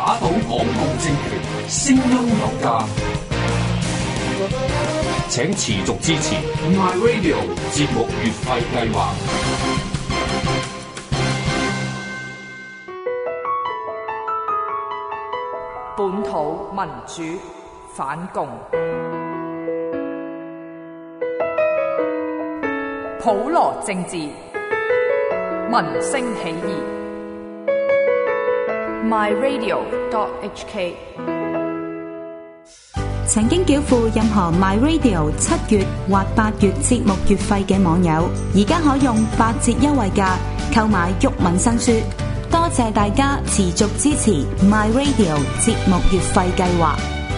打倒港共政權，聲音有價，請持續支持 My Radio 節目月費計劃。 本土民主反共，普羅政治，民聲起義。myradio.hk 曾經繳付任何 MyRadio 7月或8月節目月費嘅網友，而家可用8折優惠價購買毓民新書。多謝大家持續支持 MyRadio 節目月費計劃。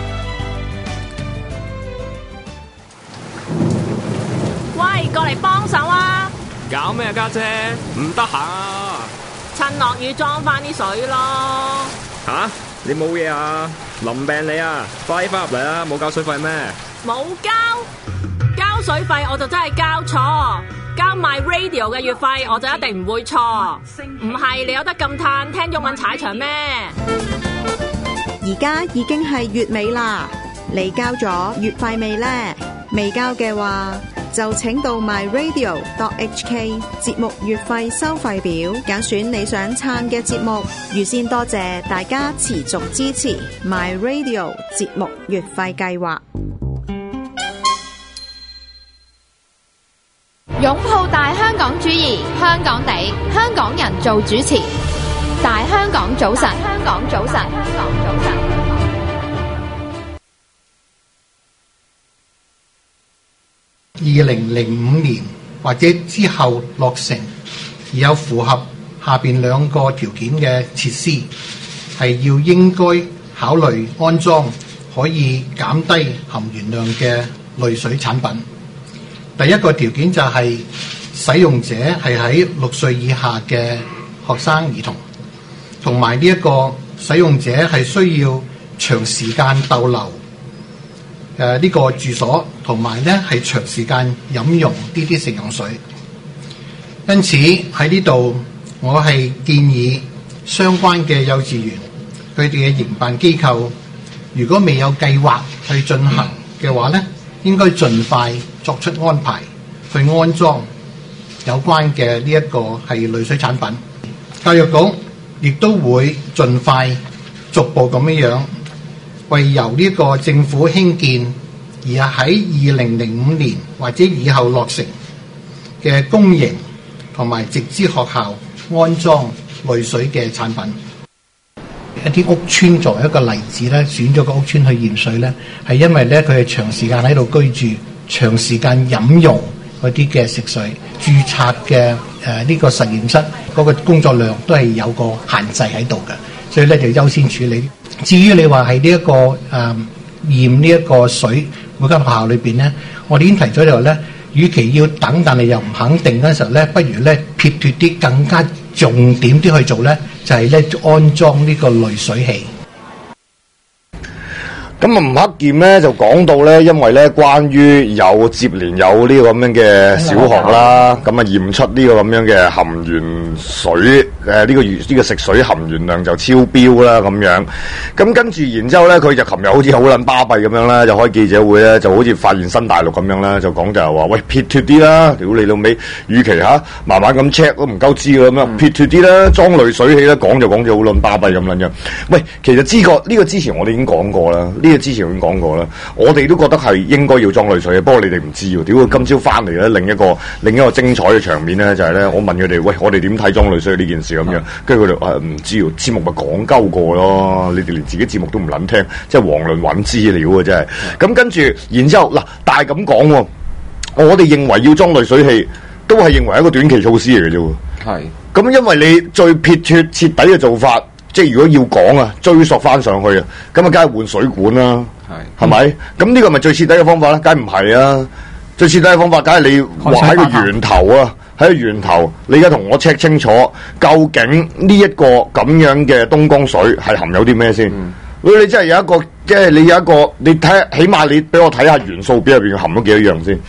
喂，過嚟幫手啊！ 搞咩啊，家姐？唔得閒啊！ 趁落雨裝翻啲水咯。 吓？你冇嘢啊？淋病你啊？快翻入嚟啦！冇交水費咩？ 冇交水費我就真係交錯，交My Radio 嘅月費我就一定唔會錯。唔係你有得咁嘆聽毓民踩場咩？ 而家已經係月尾啦，你交咗月費未呢？未交嘅話就請到 myradio.hk 節目月費收費表，揀選你想撐嘅節目。預先多謝大家持續支持 MyRadio 節目月費計劃。 擁抱大香港主義，香港地，香港人做主持。大香港早晨，香港早晨，香港早晨。 2005年或者之後落成，而有符合下邊兩個條件嘅設施，係要應該考慮安裝可以減低含鉛量嘅濾水產品。第一個條件就係使用者係喺6歲以下嘅學生兒童，同埋呢一個使用者係需要長時間逗留呢個住所，同埋咧係長時間飲用呢啲食用水。因此喺呢度，我係建議相關嘅幼稚園佢哋嘅營辦機構，如果未有計劃去進行嘅話咧，應該盡快作出安排，去安裝有關嘅呢一個係濾水產品。教育局亦都會盡快逐步咁樣為由呢個政府興建而喺2005年或者以後落成嘅公營同埋直資學校安裝濾水嘅產品。一啲屋邨作為一個例子咧，選咗個屋邨去驗水咧，係因為咧佢係長時間喺度居住，長時間飲用嗰啲嘅食水，註冊嘅呢個實驗室嗰個工作量都係有個限制喺度嘅，所以咧就優先處理。至於你話係呢一個驗呢一個水，每間學校裏邊咧，我哋已經提咗之後咧，與其要等，但係又唔肯定嗰陣時候咧，不如咧撇脱啲更加重點啲去做咧，就係咧安裝呢個濾水器。 咁啊，吳克儉咧就講到咧，因為咧關於有接連有呢個咁樣嘅小學啦，咁啊驗出呢個咁樣嘅含鉛水，呢個食水含鉛量就超標啦咁樣。咁跟住然之後咧，佢就琴日好似好撚巴閉咁樣啦，就開記者會咧，就好似發現新大陸咁樣啦，就講就係話，喂，撇脱啲啦，屌你老味，與其慢慢咁 check 都唔夠知㗎咁樣，撇脱啲啦，裝濾水器啦，講就講咗好撚巴閉咁撚樣。喂，其實呢個之前我哋已經講過啦。呢個之前已經講過啦，我哋都覺得係應該要裝濾水嘅，不過你哋唔知喎。屌佢今朝翻嚟咧，另一個精彩嘅場面咧，就係咧，我問佢哋，喂，我哋點睇裝濾水呢件事咁樣？跟住佢哋唔知喎，節目咪講鳩過咯，你哋連自己節目都唔撚聽，即係遑論揾資料啊！真係。咁跟住，然之後嗱，但係咁講喎，我哋認為要裝濾水器，都係認為一個短期措施嚟嘅啫喎。係。咁因為你最撇脱徹底嘅做法。即係如果要講啊，追溯翻上去啊，咁啊，梗係換水管啦，係咪？咁呢個咪最徹底嘅方法啦？梗係唔係啊？最徹底嘅方法，梗係你話喺個源頭啊，喺個源頭，你而家同我 check 清楚，究竟呢一個咁樣嘅東江水係含有啲咩先？如果你真係有一個，即係你有一個，你睇，起碼你俾我睇下元素表入邊含咗幾多樣先。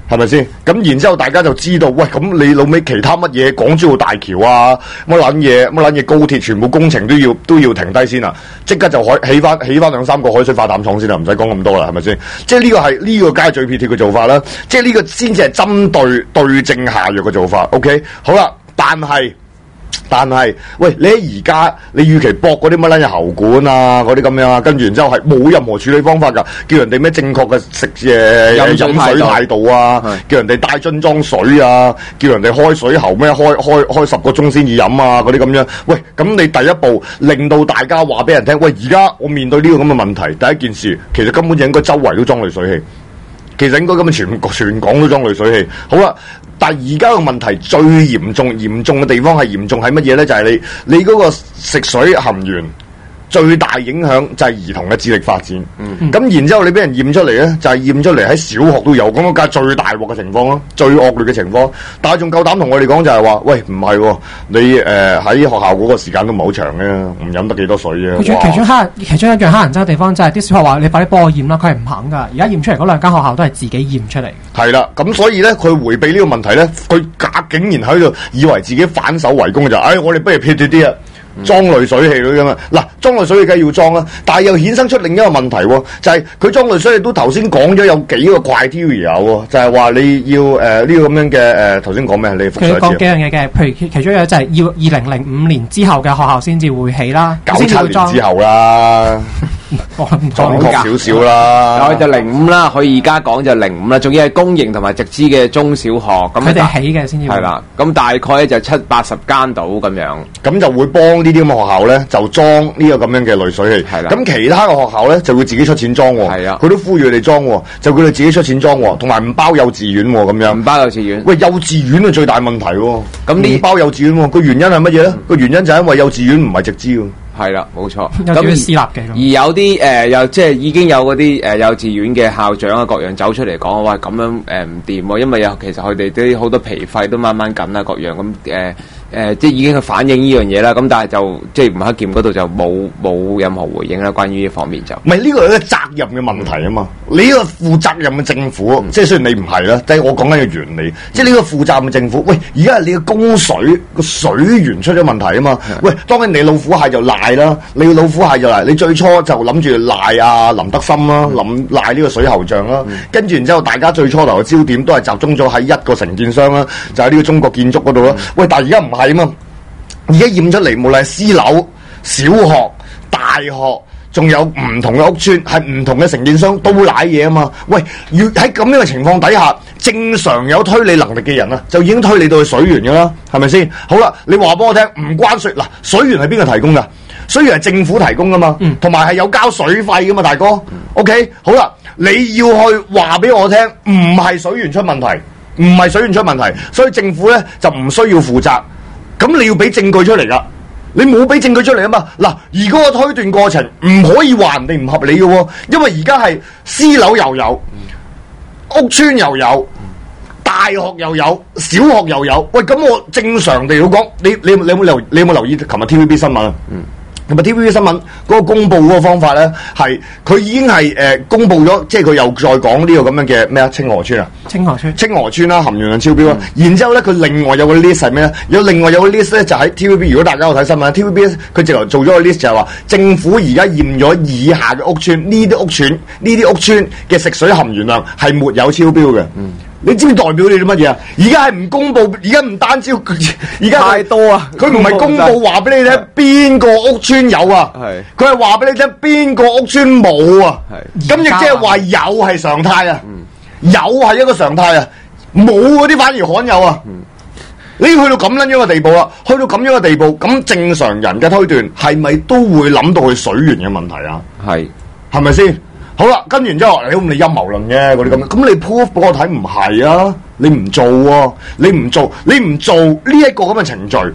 係咪先？咁然之後大家就知道，喂，咁你老尾其他乜嘢港珠澳大橋啊，乜撚嘢高鐵，全部工程都要停低先啦，即刻就起翻2-3個海水化淡廠先啦，唔使講咁多啦，係咪先？即係呢個係呢個梗係最撇脱嘅做法啦，即係呢個先至係針對症下藥嘅做法。OK， 好啦，但係，喂，你喺而家，你預期駁嗰啲乜撚嘢喉管啊，嗰啲咁樣啊，跟住然之後係冇任何處理方法㗎，叫人哋咩正確嘅飲水態度啊，叫人哋帶樽裝水啊，叫人哋開水喉咩開10個鐘先至飲啊，嗰啲咁樣。喂，咁你第一步令到大家話俾人聽，喂，而家我面對呢個咁嘅問題，第一件事其實根本就應該周圍都裝濾水器。其實應該咁樣全港都裝濾水器。好啦，但係而家個問題最嚴重嘅地方係嚴重係乜嘢咧？就係你嗰個食水含鉛最大影響就係兒童嘅智力發展。咁然之後你俾人驗出嚟咧，就係驗出嚟喺小學都有，咁個梗係最大鑊嘅情況咯，最惡劣嘅情況。但係仲夠膽同我哋講就係話，喂，唔係喎，你喺學校嗰個時間都唔係好長嘅，唔飲得幾多水啊！其中一樣黑人憎嘅地方就係啲小學話你快啲幫我驗啦，佢係唔肯㗎。而家驗出嚟嗰2間學校都係自己驗出嚟。係啦，咁所以咧佢迴避呢個問題咧，佢竟然喺度以為自己反手為攻就，我哋不如撇脱啲啊！裝濾水器咁啊！嗱，裝濾水器梗係要裝啦，但係又衍生出另一個問題喎，就係佢裝濾水器都頭先講咗有幾個 criteria 喎，就係話你要呢個咁樣嘅頭先講咩？你佢講幾樣嘢嘅，譬如其中一個就係要2005年之後嘅學校先至會起啦，97年之後啦。準確少少啦， 就05啦，可以而家講就05啦，仲要係公營同埋直資嘅中小學，咁佢哋起嘅先至係啦。 咁大概咧就70-80間到咁樣， 咁就會幫呢啲咁嘅學校咧就裝呢個咁樣嘅濾水器。係啦，咁其他嘅學校咧就會自己出錢裝。係啊，佢都呼籲佢哋裝，就佢哋自己出錢裝，同埋唔包幼稚園咁樣。唔包幼稚園？喂，幼稚園係最大問題。咁呢包幼稚園個原因係乜嘢咧？個原因就係因為幼稚園唔係直資。係啦，冇錯。咁私立嘅， 而有啲又即係已經有嗰啲幼稚園嘅校長啊各樣走出嚟講，哇咁樣唔掂喎，因為其實佢哋啲好多皮費都掹緊啦各樣咁即係已經去反映呢樣嘢啦，咁但係就即係吳克儉嗰度就冇任何回應啦，關於呢方面就唔係呢個係一個責任嘅問題啊嘛，你呢個負責任嘅政府，即係雖然你唔係啦，但係我講緊嘅原理，即係呢個負責任嘅政府，喂，而家係你嘅供水個水源出咗問題啊嘛，喂，當然你老虎蟹就賴啦，你老虎蟹就賴，你最初就諗住賴阿林德森啦，賴呢個水喉匠啦，跟住然之後大家最初頭嘅焦點都係集中咗喺一個承建商啦，就喺呢個中國建築嗰度啦，喂，但係而家唔係啊嘛，而家驗出嚟，無論係私樓、小學、大學，仲有唔同嘅屋邨，係唔同嘅承建商都賴嘢啊嘛。喂，要喺咁樣嘅情況底下，正常有推理能力嘅人啊，就已經推理到去水源噶啦，係咪先？好啦，你話俾我聽，唔關水嗱，水源係邊個提供噶？水源係政府提供噶嘛，同埋係有交水費噶嘛，大哥。OK， 好啦，你要去話俾我聽，唔係水源出問題，唔係水源出問題，所以政府咧就唔需要負責。咁你要俾證據出嚟噶，你冇俾證據出嚟啊嘛。嗱，而嗰個推斷過程唔可以話人哋唔合理嘅喎，因為而家係私樓又有，屋邨又有，大學又有，小學又有。喂，咁我正常地講，你有冇留意琴日 TVB 新聞啊？同埋 TVB 新聞嗰個公佈嗰個方法咧，係佢已經係公佈咗，即係佢又再講呢個咁樣嘅咩啊？清河村啊，清河村啦，含鉛量超標啦。然之後咧，佢另外有個 list 係咩咧？另外有個 list 咧，就喺 TVB。如果大家有睇新聞 ，TVB 佢直頭做咗個 list 就係話，政府而家驗咗以下嘅屋邨，呢啲屋邨嘅食水含鉛量係沒有超標嘅。你知唔知代表你啲乜嘢啊？而家係唔公佈，而家唔單止，而家太多啊！佢唔係公佈話俾你聽邊個屋邨有啊，佢係話俾你聽邊個屋邨冇啊。咁亦即係話有係常態啊，有係一個常態啊，冇嗰啲反而罕有啊。你去到咁樣嘅地步啦，去到咁樣嘅地步，咁正常人嘅推斷係咪都會諗到佢水源嘅問題啊？係咪先？好啦，跟完之後，你陰謀論嘅嗰啲咁，咁你 proof 俾我睇唔係啊？你唔做喎，你唔做呢一個咁嘅程序，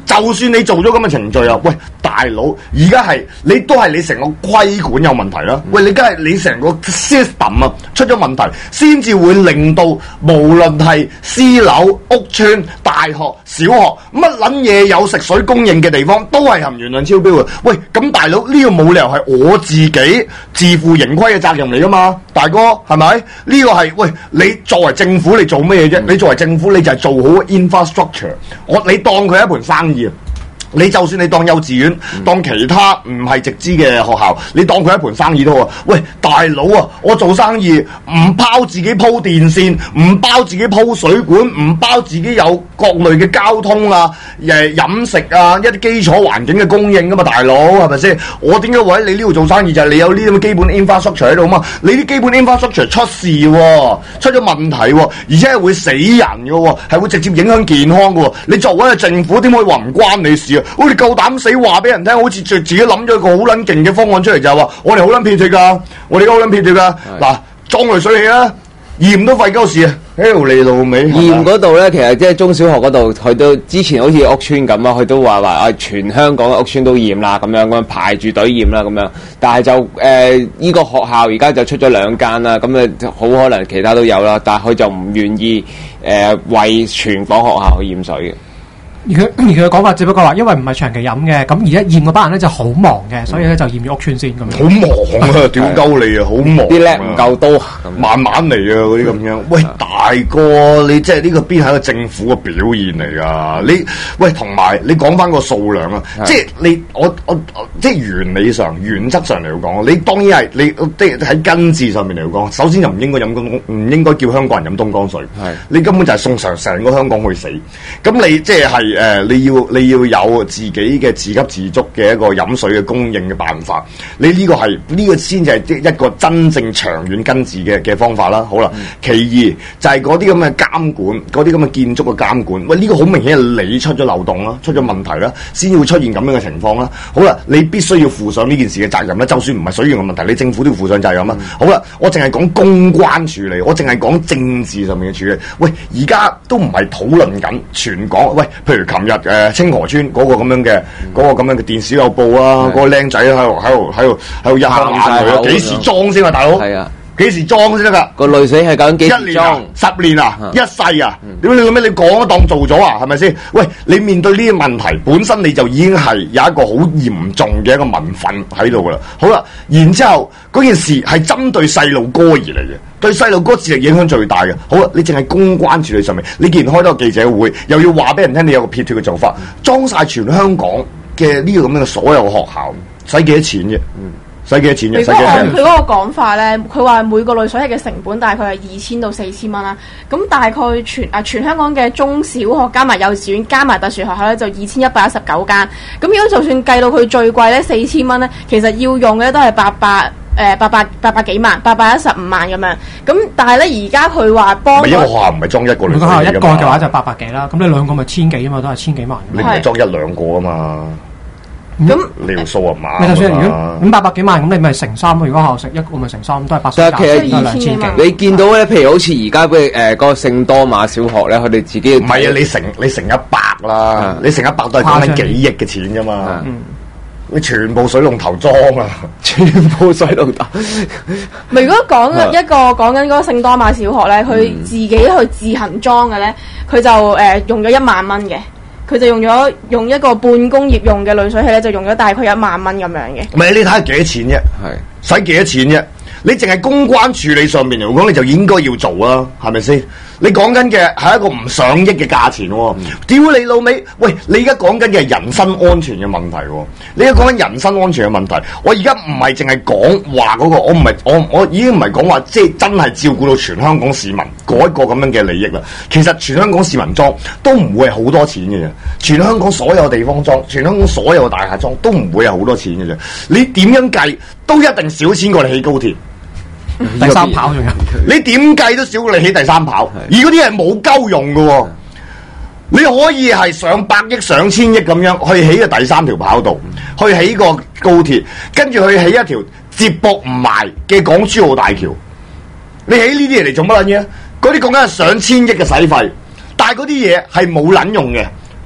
就算你做咗咁嘅程序啊，喂大佬，而家係你都係你成個規管有問題啦。喂，你梗係你成個 system 啊出咗問題，先至會令到無論係私樓、屋邨、大學、小學乜撚嘢有食水供應嘅地方，都係含鉛量超標嘅。喂，咁大佬呢個冇理由係我自己自負盈虧嘅責任嚟噶嘛，大哥係咪？呢個係喂你作為政府你做咩啫？你作為政府你就係做好 infrastructure， 你當佢一盤生意。你就算你當幼稚園，當其他唔係直資嘅學校，你當佢一盤生意都好。喂，大佬啊，我做生意唔包自己鋪電線，唔包自己鋪水管，唔包自己有各類嘅交通啊、飲食啊、一啲基礎環境嘅供應噶嘛，大佬係咪先？我點解會喺你呢度做生意？就係你有呢啲咁嘅基本 infrastructure 喺度嘛？你啲基本 infrastructure 出事喎，出咗問題喎，而且係會死人嘅喎，係會直接影響健康嘅喎。你作為一個政府，點可以話唔關你事啊？好似夠膽死話俾人聽，好似自己諗咗一個好撚勁嘅方案出嚟，就係話我哋好撚撇脱㗎，我哋好撚撇脱㗎。嗱，裝濾水器啦，鹽都廢鳩事啊！屌你老味！ 鹽嗰度咧，其實即係中小學嗰度，佢都之前好似屋邨咁啊，佢都話全香港嘅屋邨都驗啦，咁樣排住隊驗啦，咁樣。但係就呢個學校而家就出咗2間啦，咁好可能其他都有啦，但係佢就唔願意為全港學校去驗水嘅。 而佢嘅講法只不過話，因為唔係長期飲嘅，咁而家驗嗰班人咧就好忙嘅，所以咧就驗咗屋邨先咁樣。 好忙啊！屌鳩你啊！好忙， 啲叻唔夠多， 慢慢嚟啊！嗰啲咁樣。喂，大哥，你即係呢個邊係一個政府嘅表現嚟㗎？你喂，同埋你講翻個數量啊！即係你我即係原理上、原則上嚟講，你當然係你即係喺根治上面嚟講，首先就唔應該唔應該叫香港人飲東江水。係你根本就係送成個香港去死。咁你即係你要有自己嘅自給自足嘅一個飲水嘅供應嘅辦法，你呢個先至係一個真正長遠根治嘅方法啦。好啦，其二就係嗰啲咁嘅監管，嗰啲咁嘅建築嘅監管。喂，呢個好明顯係你出咗漏洞啦，出咗問題啦，先會出現咁樣嘅情況啦。好啦，你必須要負上呢件事嘅責任啦。就算唔係水源嘅問題，你政府都要負上責任啦。好啦，我淨係講公關處理，我淨係講政治上面嘅處理。喂，而家都唔係討論緊全港。喂，譬如琴日清河村嗰個咁樣嘅電視有報啊，嗰個僆仔喺度一喊佢，幾時裝先啊，大佬？係啊，幾時裝先得㗎？ 個濾水係講幾時裝 ？10年啊，一世啊？點解你咁樣你講都當做咗啊？係咪先？喂，你面對呢啲問題，本身你就已經係有一個好嚴重嘅一個民憤喺度㗎啦。好啦，然之後嗰件事係針對細路哥而嚟嘅。對細路哥智力影響最大嘅，好啦，你淨係公關處理上面，你既然開多個記者會，又要話俾人聽你有個撇脱嘅做法，裝晒全香港嘅呢個咁樣嘅所有學校，使幾多錢啫？使幾多錢啫？ 如果按佢嗰個講法咧，佢話每個濾水器嘅成本大概係2000到4000蚊啦。咁大概全香港嘅中小學加埋幼稚園加埋特殊學校咧，就2119間。咁如果就算計到佢最貴咧4000蚊咧，其實要用嘅都係800幾萬，815萬咁樣。咁但係咧，而家佢話幫一個學校唔係裝一個濾水器㗎嘛， 學校一個嘅話就800幾啦。咁你兩個咪1000幾啊嘛，都係1000幾萬。 你唔係裝1-2個啊嘛。 咁你條數啊嘛， 你就算如果咁800幾萬，咁你咪乘3咯。如果學校食一個咪乘3，都係80幾，都係2000幾。 你見到咧，譬如好似而家嗰個聖多馬小學咧，佢哋自己唔係啊，你乘100啦，你乘100都係講緊幾億嘅錢啫嘛。你全部水龍頭裝啊， 全部水龍頭。 咪如果講緊嗰個聖多馬小學咧，佢自己去自行裝嘅咧，佢就用咗1萬蚊嘅。佢就用一個半工業用嘅濾水器咧，就用咗大概1萬蚊咁樣嘅。 唔係你睇下幾多錢啫？係使幾多錢啫？你淨係公關處理上面嚟講，你就應該要做啦，係咪先？你講緊嘅係一個唔上億嘅價錢喎，屌你老味！喂，你而家講緊嘅係人身安全嘅問題喎，你而家講緊人身安全嘅問題。我而家唔係淨係講話嗰個，我已經唔係講話即係真係照顧到全香港市民嗰一個咁樣嘅利益啦。其實全香港市民裝都唔會係好多錢嘅啫，全香港所有地方裝，全香港所有大廈裝都唔會係好多錢嘅啫。你點樣計都一定少錢過你起高鐵。 第三跑仲有， 你點計都少過你起第三跑，而嗰啲係冇鳩用嘅喎。你可以係上百億、上千億咁樣去起個第三條跑道，去起個高鐵，跟住去起一條接駁唔埋嘅港珠澳大橋。你起呢啲嘢嚟做乜撚嘢？嗰啲講緊係上千億嘅使費，但係嗰啲嘢係冇撚用嘅。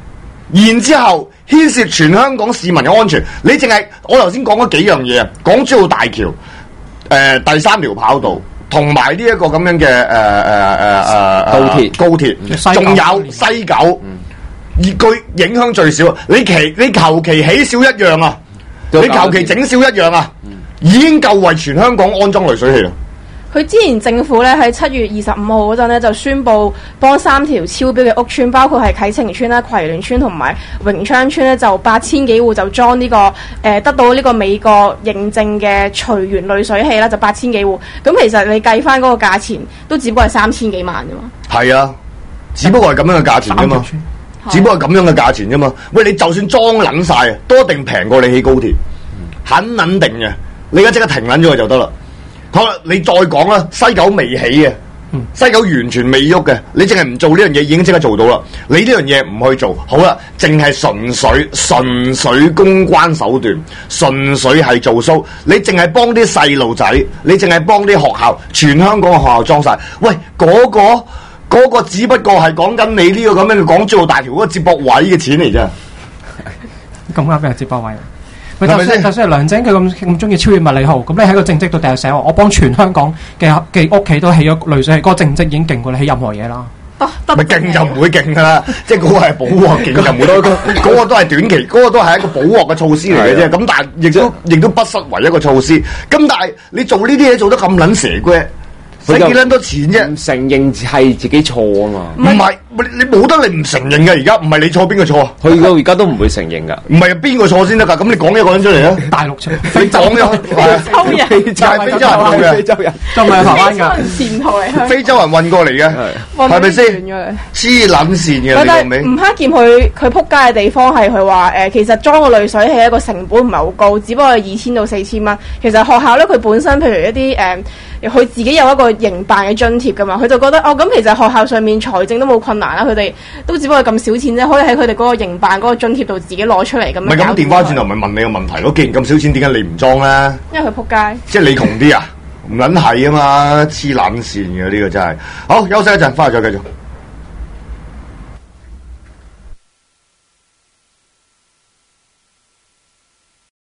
然之後牽涉全香港市民嘅安全。你淨係我頭先講嗰幾樣嘢啊，港珠澳大橋、第三條跑道同埋呢一個咁樣嘅高鐵，仲有西九，而佢影響最少。你求其起少一樣啊，你求其整少一樣啊，已經夠為全香港安裝濾水器啦。 佢之前政府咧喺7月25號嗰陣咧就宣布幫3條超標嘅屋邨，包括係啟晴邨啦、葵聯邨同埋榮昌邨咧，就8000幾戶就裝呢個得到呢個美國認證嘅隨緣濾水器啦，就8000幾戶。咁其實你計翻嗰個價錢都只不過係3000幾萬啫嘛。係啊，只不過係咁樣嘅價錢啫嘛，只不過係咁樣嘅價錢啫嘛。喂，你就算裝撚晒，都一定平過你起高鐵，肯定嘅。你而家即刻停撚咗佢就得啦。好啦，你再講啦，西九未起嘅，西九完全未喐嘅，你淨係唔做呢樣嘢，已經即刻做到啦。你呢樣嘢唔去做，好啦，淨係純粹公關手段，純粹係做 show。你淨係幫啲細路仔，你淨係幫啲學校，全香港嘅學校裝晒。喂，嗰個只不過係講緊你呢個咁樣嘅港珠澳大橋嗰個接駁位嘅錢嚟啫。 咁啱俾人接駁位。就算係梁振佢咁中意超越物理號，咁你喺個政績度第日寫我幫全香港嘅屋企都起咗濾水器，嗰個政績已經勁過你起任何嘢啦。 咪勁就唔會勁噶啦，即係嗰個係補鑊，勁就唔會多。嗰個都係短期，嗰個都係一個補鑊嘅措施嚟嘅啫。咁但係亦都不失為一個措施。咁但係你做呢啲嘢做得咁撚蛇龜，使幾撚多錢啫？ 唔承認係自己錯啊嘛。 唔係，你冇得你唔承認嘅。而家唔係你錯邊個錯啊？ 佢到而家都唔會承認噶。 唔係邊個錯先得㗎？咁你講一個人出嚟啊！ 大陸錯， 你講咗非洲人做嘅， 非洲人就唔係台灣㗎。 前途嚟， 非洲人運過嚟嘅，係咪先？黐撚線嘅， 但係吳克儉佢撲街嘅地方係佢話其實裝個濾水器一個成本唔係好高，只不過係2000到4000蚊。其實學校咧佢本身譬如一啲佢自己有一個營辦嘅津貼㗎嘛，佢就覺得咁其實學校上面財政都冇困難啦，佢哋都只不過咁少錢啫，可以喺佢哋嗰個營辦嗰個津貼度自己攞出嚟咁樣。 唔係咁電話轉頭咪問你個問題咯，既然咁少錢，點解你唔裝咧？ 因為佢撲街。即係你窮啲啊？唔撚係啊嘛，黐撚線嘅呢個真係。好，休息一陣，翻嚟再繼續。